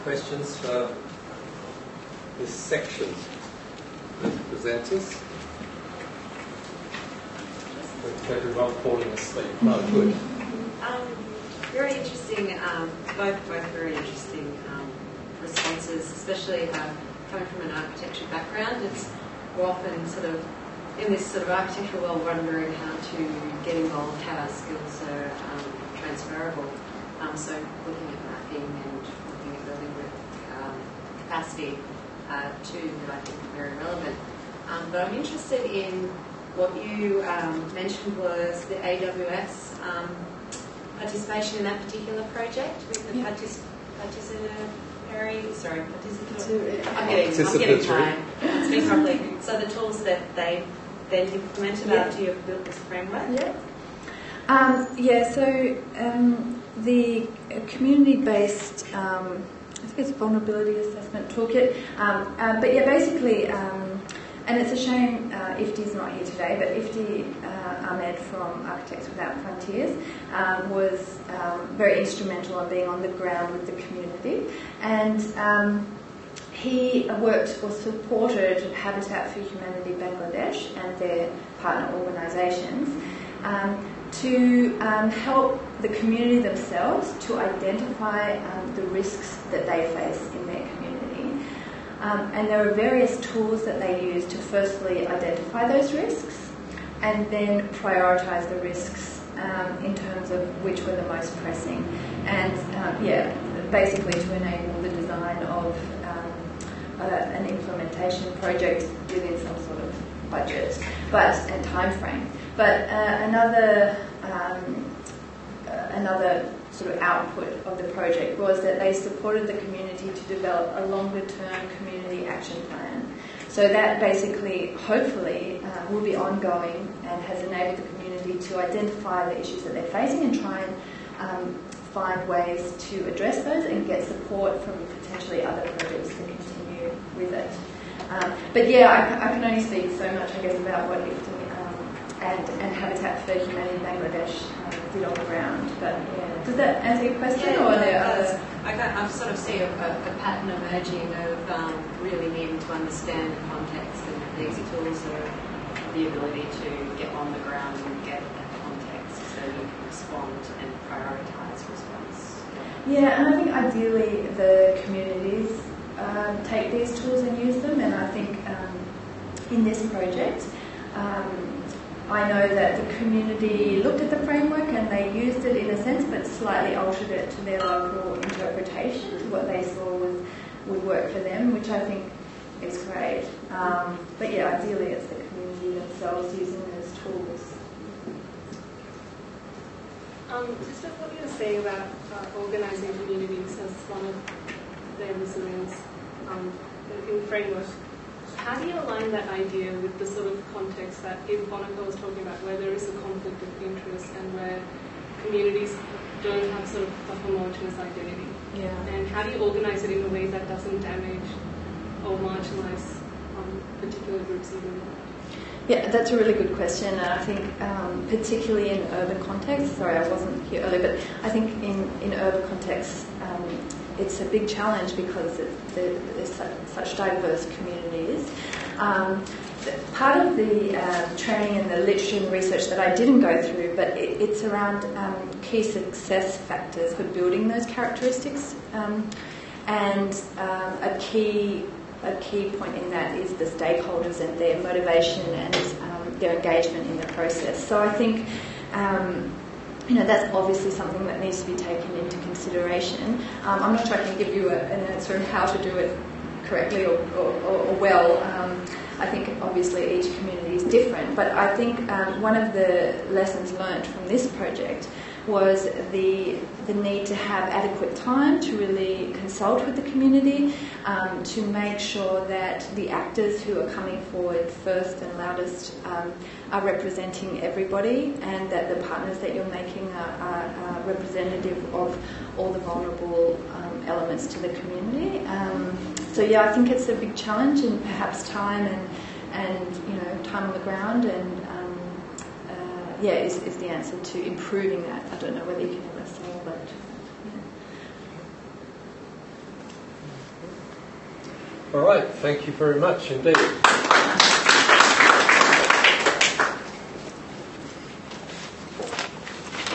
Questions for this section of the presenters? Let's go to Rob falling asleep. Oh, good. Very interesting, both very interesting responses, especially coming from an architecture background. We're often sort of in this sort of architectural world wondering how to get involved, how our skills are transferable. So looking at mapping and looking at building with capacity too, that I think are very relevant. But I'm interested in what you mentioned was the AWS participation in that particular project with the I'm getting tired. Speak properly. So the tools that they then implemented after you've built this framework? So the community-based, I think it's vulnerability assessment toolkit. Basically, and it's a shame Ifti's not here today, but Ifti Ahmed from Architects Without Frontiers was very instrumental in being on the ground with the community. And he worked or supported Habitat for Humanity Bangladesh and their partner organisations to help the community themselves to identify the risks that they face in their community. And there are various tools that they use to firstly identify those risks and then prioritise the risks in terms of which were the most pressing. And basically to enable the design of an implementation project within some sort of budget and time frame. But another sort of output of the project was that they supported the community to develop a longer-term community action plan. So that basically, hopefully, will be ongoing and has enabled the community to identify the issues that they're facing and try and find ways to address those and get support from potentially other projects to continue with it. I can only speak so much, I guess, about what Ifti and Habitat for Humanity Bangladesh did on the ground. But does that answer your question? Or are there others? I sort of see a pattern emerging of really needing to understand the context, and these tools are the ability to get on the ground and get that context so you can respond and prioritise response. Yeah, and I think ideally the communities take these tools and use them, and I think in this project I know that the community looked at the framework and they used it in a sense but slightly altered it to their local interpretation, to what they saw would work for them, which I think is great. Ideally it's the community themselves using those tools. Just what you're saying about organising communities as one of their resilience in framework, how do you align that idea with the sort of context that Monica was talking about, where there is a conflict of interest and where communities don't have sort of a homogenous identity? Yeah. And how do you organise it in a way that doesn't damage or marginalise particular groups even? Yeah, that's a really good question, and I think particularly in urban contexts, sorry I wasn't here earlier, but I think in urban contexts it's a big challenge because there's such diverse communities. Part of the training and the literature and research that I didn't go through, but it's around key success factors for building those characteristics, and a key point in that is the stakeholders and their motivation and their engagement in the process. So I think that's obviously something that needs to be taken into consideration. I'm not sure I can give you an answer on how to do it correctly or well. I think obviously each community is different, but I think one of the lessons learned from this project was the need to have adequate time to really consult with the community, to make sure that the actors who are coming forward first and loudest are representing everybody, and that the partners that you're making are representative of all the vulnerable elements to the community. I think it's a big challenge, and perhaps time and time on the ground and is the answer to improving that. I don't know whether you can ever say, but All right, thank you very much indeed.